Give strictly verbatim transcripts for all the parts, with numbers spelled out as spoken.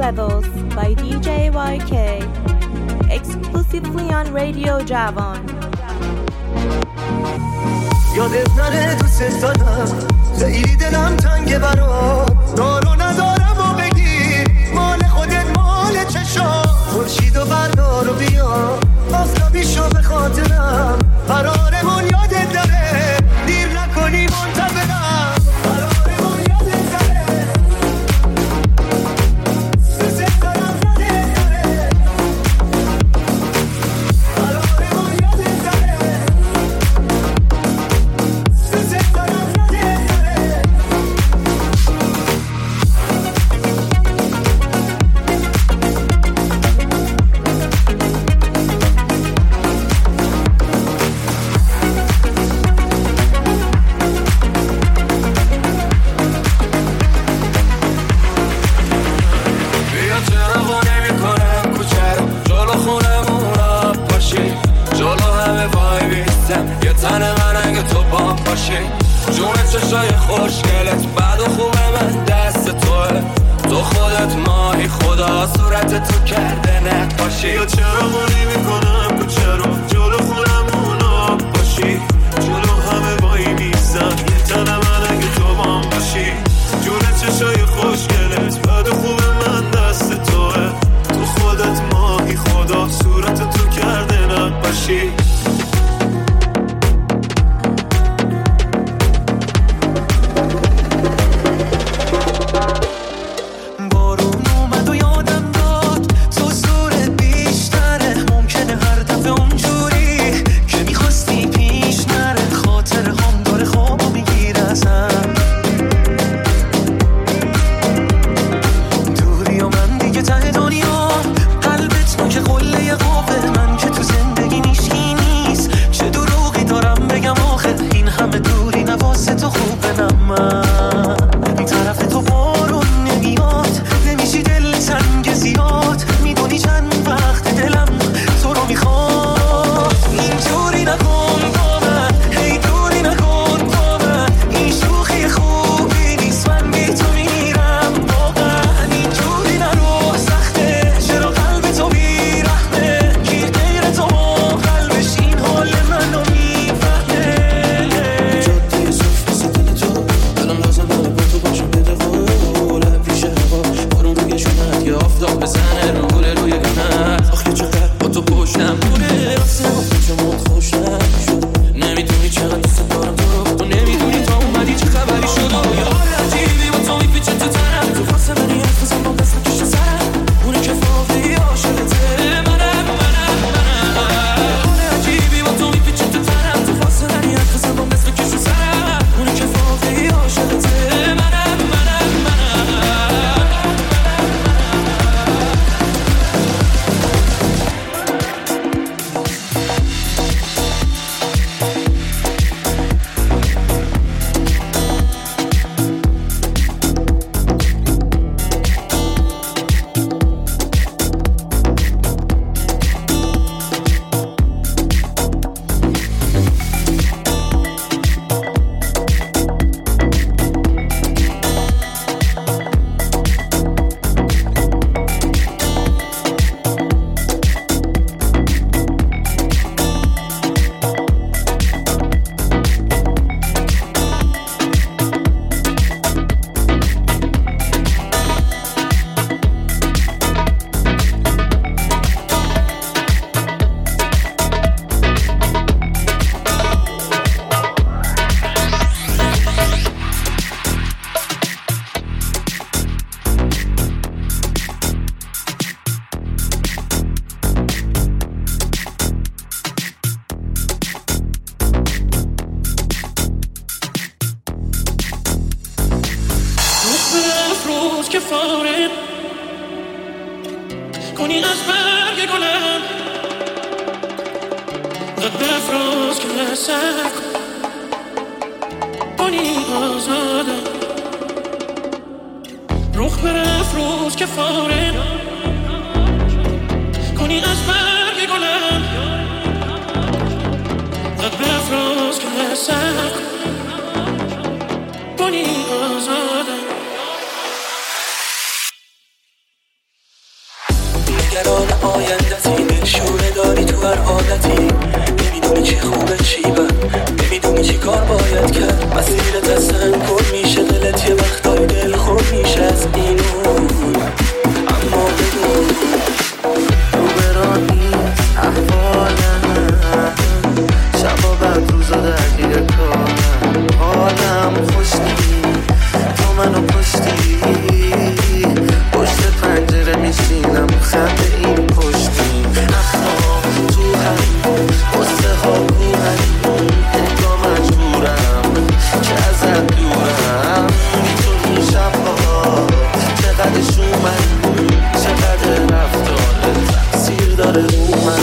Levels by دی جی وای کی exclusively on Radio جوان. یادت نره دوست دارم، خیلی دلم تنگه برات، دارو ندارم و بگیر مال خودت مال چشا، خورشید و بردار و بیا آفتابیشو به خاطرم، قرارمون یادت داره دیر نکنی منتظرم، قرارمون یادت داره دوست دارم یادت داره، قرارمون یادت داره دوست دارم یادت داره. یه تن من اگه تو بام باشی، جون چشای خوشگلت بد و خوبه من دست توه، تو خودت ماهی خدا صورت تو کرده نقاشی، یا چرا مونی میکنم که چرا جلو خونمون آب باشی، جلو همه وای میزن یه تن من اگه تو بام باشی، جون چشای خوشگلت بد و خوبه من دست توه، تو خودت ماهی خدا صورت تو کرده نقاشی.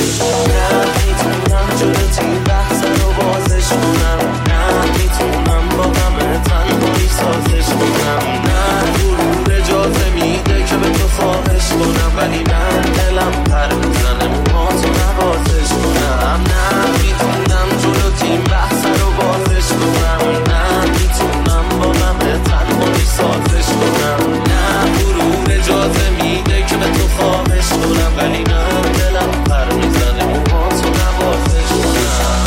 نه میتونم جلوت این بحث رو بازش کنم، نه میتونم با غم تنهایی سازش کنم، نه غرور اجازه میده که به تو خواهش کنم، ولی من دلم پر میزنه موهاتو نوازش کنم، نه میتونم جلوت این بحث رو بازش کنم، نه میتونم با غم تنهایی سازش کنم، نه غرور اجازه میده که به تو خواهش کنم، ولی من دلم پر میزنه موهاتو نوازش کنم.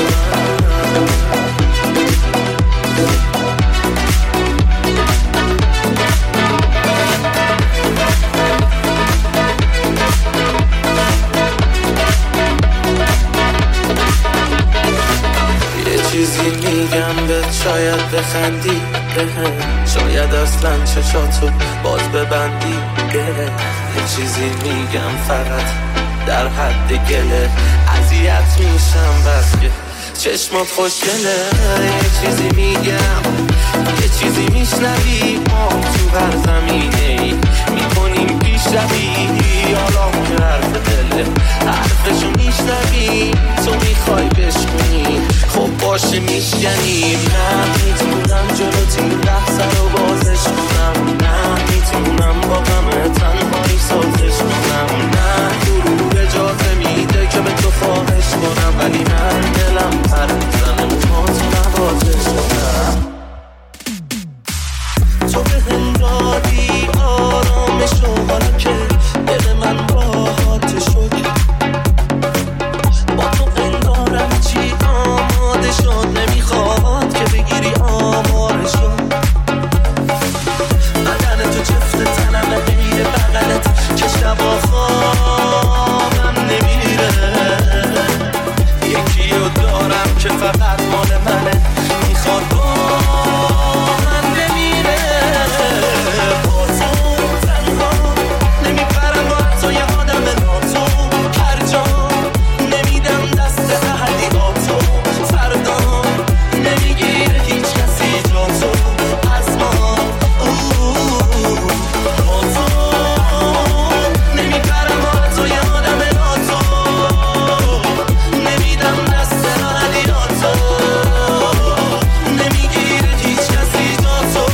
چیزی میگم به شاید بخندی بهم، شاید اصلا چشاتو باز ببندی گله، یه چیزی میگم فقط در حد گله، اذیت میشم بس که چشمات خوشگله، یه چیزی میگم یه چیزی میشنوی، ما تو هر زمینه ای میکنیم پیشروی، حالا که حرف دله حرفشو میشنوی، تو میخوای بشکنی خب باشه میشکنیم، نه میتونم جلوت این لحظه رو بازش کنم، نه میتونم با غم تنهایی سازش کنم، نه غرور اجازه میده که به تو خواهش کنم، ولی من دلم پر میزنه موهاتو نوازش کنم. تو به هم دادی آرامشو، حالا که دل من راحت شد، با تو انگارم چی آماده شد، نمیخواد که بگیری آمارشو، بدن تو جفت تنم غیر بغلت که شبا خوابم نمیره، یکی رو دارم که فقط مال منه، میخواد با من نمیره، با تو تنها نمیپرم، با تو یه آدم ناتو، هر جا نمیدم دست احدیاتو، فردا نمیگیره هیچ کسی جاتو از ما، با تو نمیپرم، با تو یه آدم ناتو، نمیدم دست احدیاتو، نمیگیره هیچ کسی جاتو.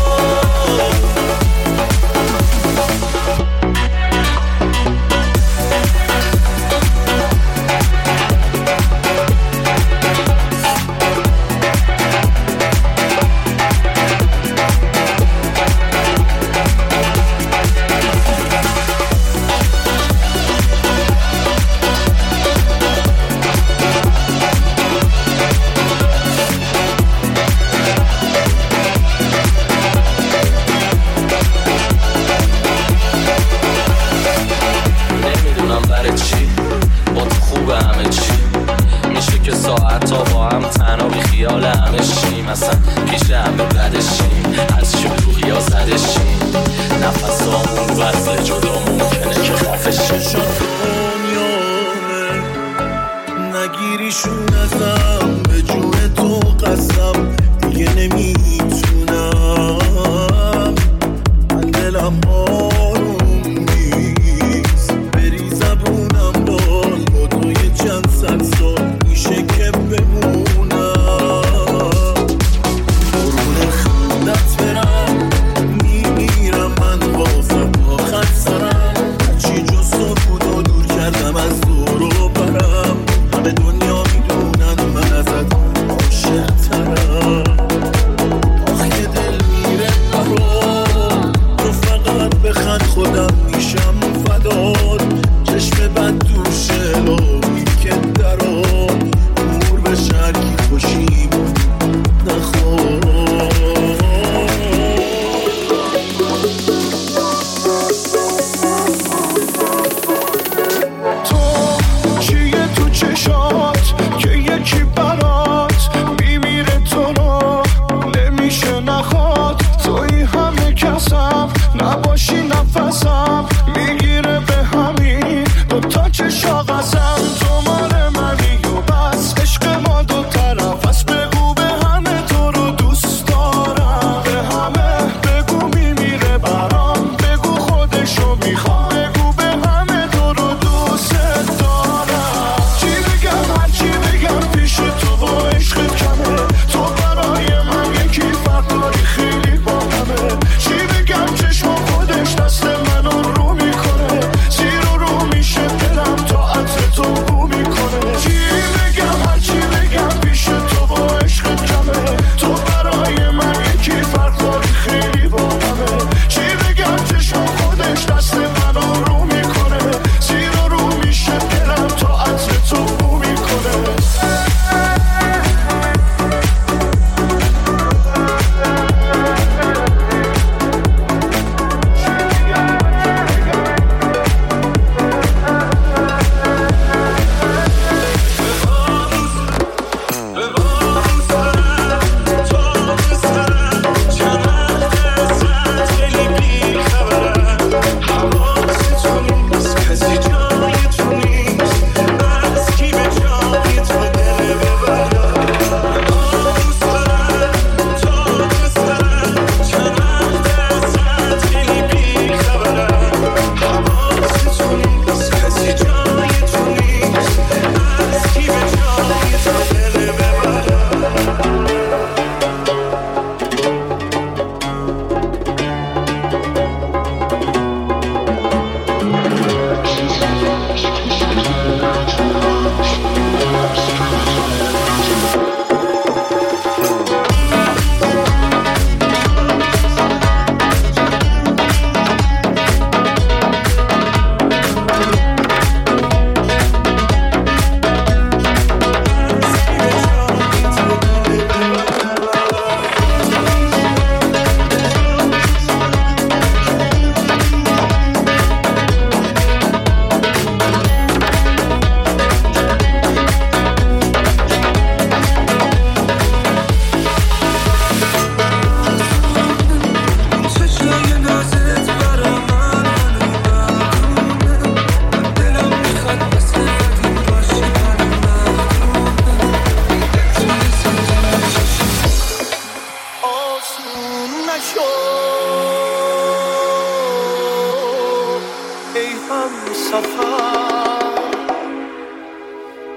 نمیدونم برای چی با تو خوبه همه چی، میشه که ساعت ها با هم تنها بی خیال همه شیم، اصلا پیش همه بدشیم، از شروعی ها زدشیم، نفس هامون وزه جدا ممکنه که خفشیم، نگیریشون ازم به جون تو قسم، دیگه نمیتونم، من دلم آروم نیست، بری زبونم بال با توی چند صد سال میشه که بمونم، قرون خندت برم میمیرم، من بازم با خط سرم، هرچی جز تو بود و دور کردم از دور و برم، همه دنیا میدونن من ازت عاشق‌ترم، آخه دل میره برام، تو فقط بخند خودم میشم فدات، چشم بد تو شلوی که درام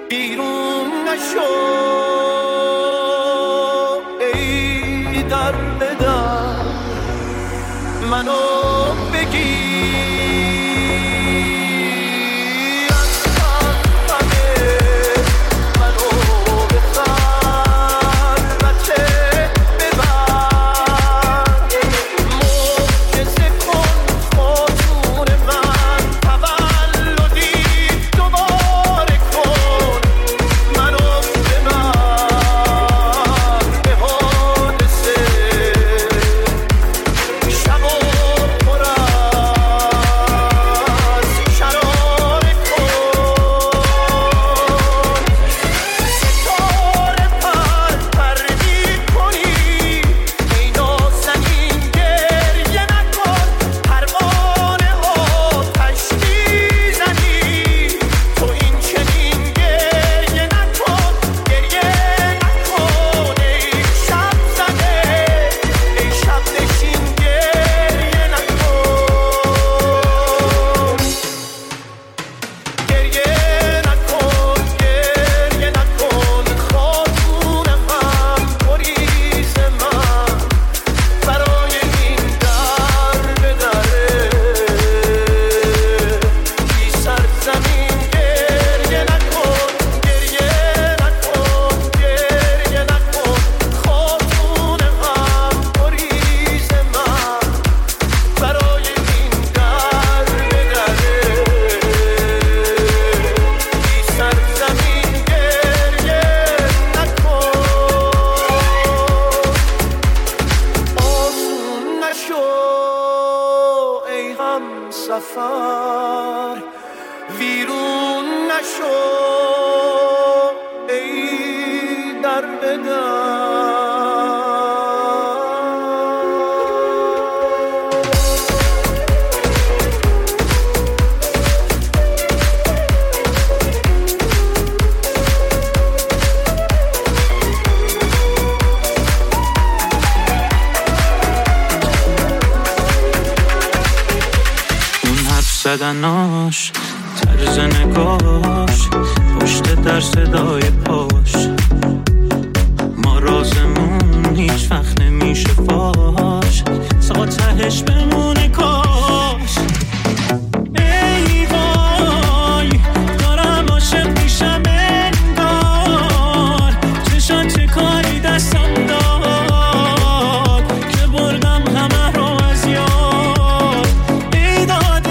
بیرون نشو ای در بدر منو سفر ویرون نشو ای در بدر زدناش طرز نگاش پشت در صدای پاش ما رازمون هیچ وقت نمیشه فاش ساتهش بمونه کاش ای وای دارم عاشق میشم انگار چشان چه کاری دستم داد که بردم همه رو از یاد ای داد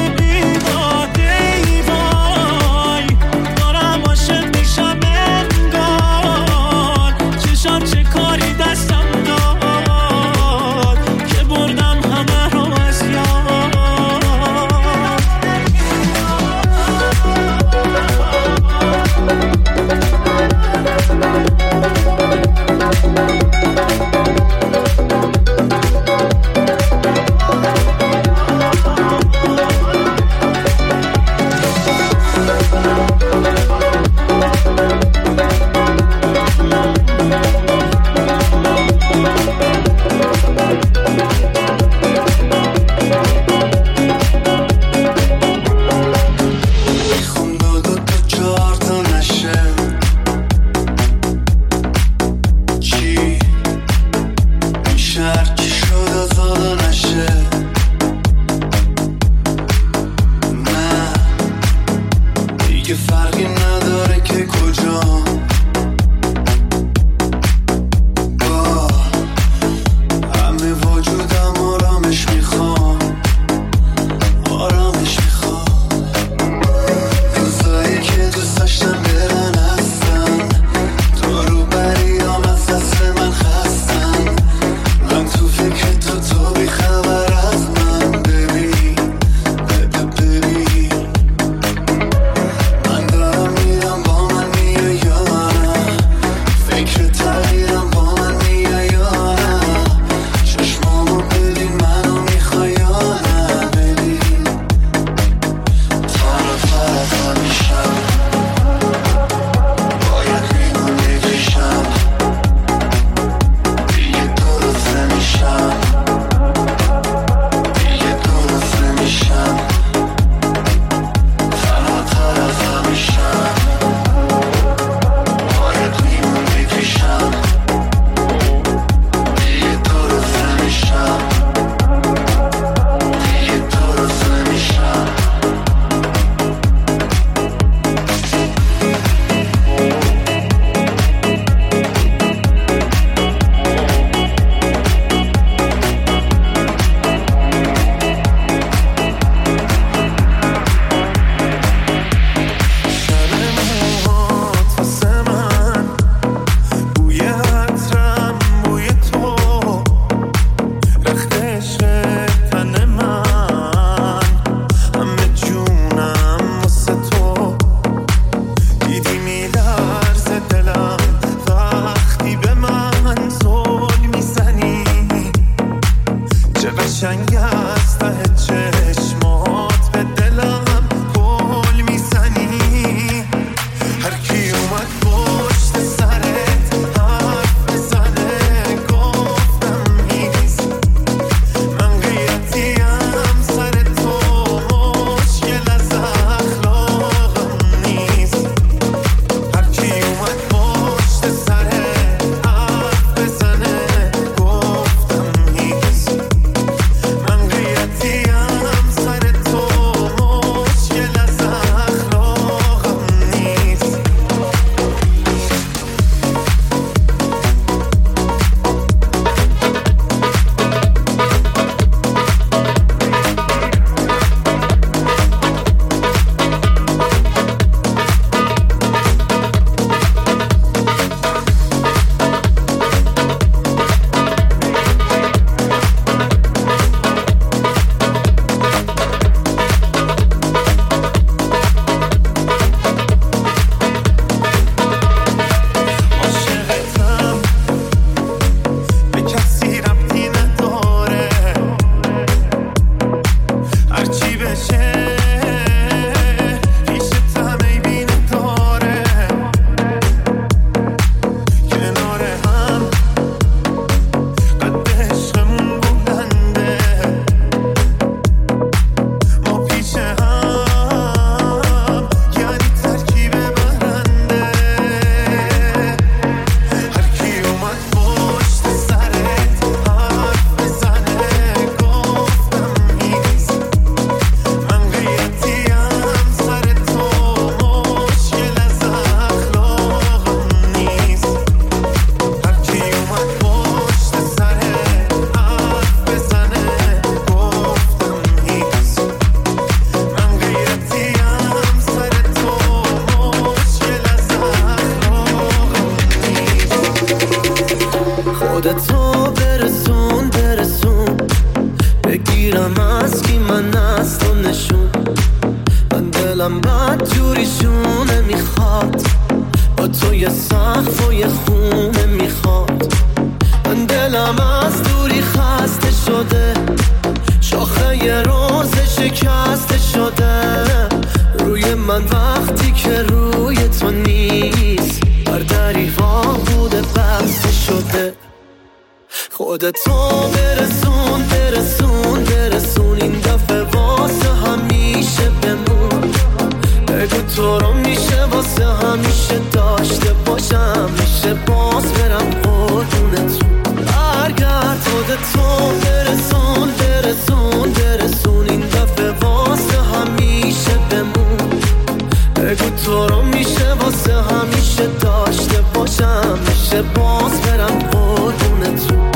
خودتو برسون برسون بگیرم از کی من از تو نشون من دلم بد جوریشونه میخواد با تو یه سقف و یه خونه میخواد من دلم از دوری خسته شده شاخه یه روز شکسته شده روی من وقتی که روی تو نیست بر دریغا بوده بسته شده خودتو برسون برسون برسون این دفعه واسه همیشه بمون بگو تو رو میشه واسه همیشه داشته باشم میشه باز برم قربونتون برگرد خودتو برسون برسون برسون این دفعه واسه همیشه بمون بگو تو رو میشه واسه همیشه داشته باشم میشه باز برم قربونتون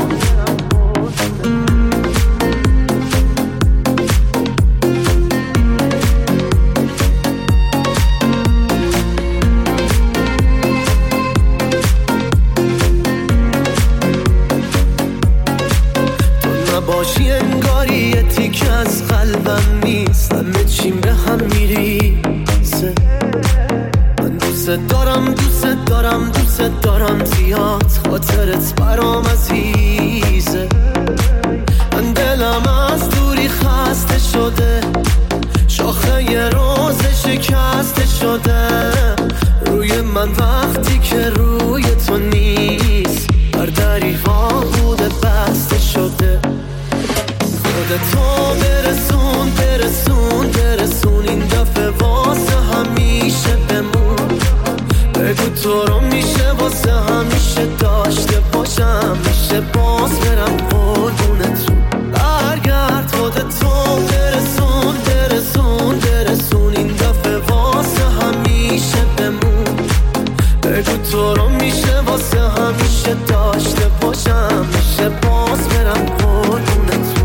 باشی انگاری یه تیک از قلبم نیست همه چیم به هم میریزه من دوست دارم دوست دارم دوست دارم زیاد خاطرت برام عزیزه من دلم از دوری خسته شده شاخه یه روز شکسته شده روی من وقتی که روی تو نیست بر دریغا بوده بسته شده خودتو برسون برسون برسون این دفعه واسه همیشه بمون بگو تو رو میشه واسه همیشه داشته باشم میشه باز برم قربونتون برگرد خودتو برسون برسون برسون این دفعه واسه همیشه بمون بگو تو رو میشه واسه همیشه داشته باشم میشه باز برم قربونتون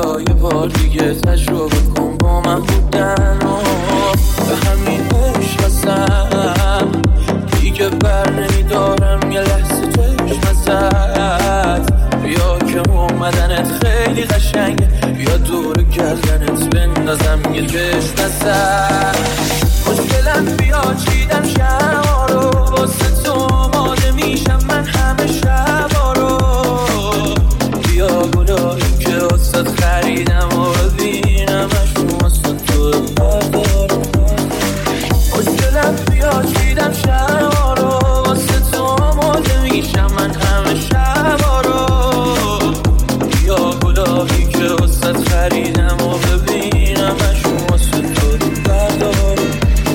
بار دیگه تجربه کن با من بودن به همین عشق یه لحظه چشم زد بیا که اومدنت خیلی قشنگه بیا دور گردنت بندازم یه چشم زد مشکلم بیا چیدم شما رو واسه تو آماده میشم من همه شبا رو بیا گلایی که واسه خریدم و ببینمش واسه تو بردارم مشکلم بیا چیدم شما رو واسه تو آماده میشم من همه شبا رو بیا گلایی که واسه خریدم و ببینمش واسه تو بردارم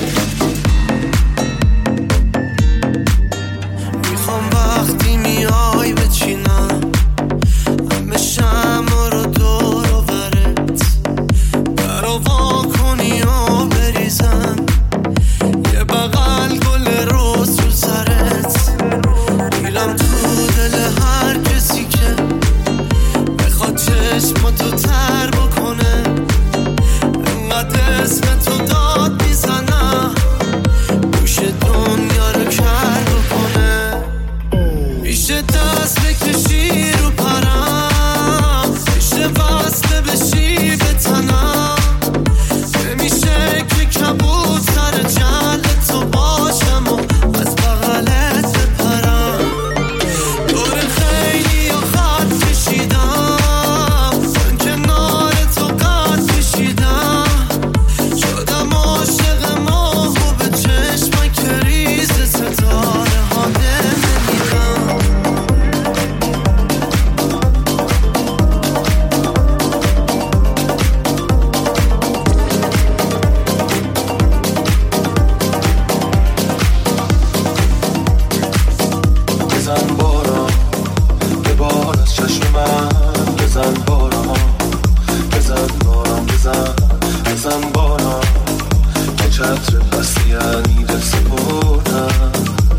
میخوام وقتی میای بچینم همه شمع رو دور و برت برا کنی و بریزم یه بغل گل روز رو سرت میرم تو دل هر کسی که بخواد چشماتو تر بکنه انقدر اسم تو داد میزنم گوش دنیا رو کر بکنه میشه دست بکشی رو پرم میشه وصله بشی به تنم نمیشه که کبود سر جل تو باشم و از بغلت بپرم دور خیلی و خط کشیدم من کنار تو قد کشیدم شدم عاشق ماه و به چشم کریز ستاره ها نمیدم بزن باران یه بار از چشم من بزن باران بزن باران بزن بزن باران که چتر بستی یعنی دل سپردم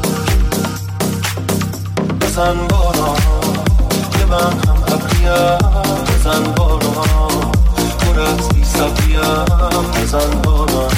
بزن باران یه من هم ابریم بزن باران پر از بی صبریم بزن باران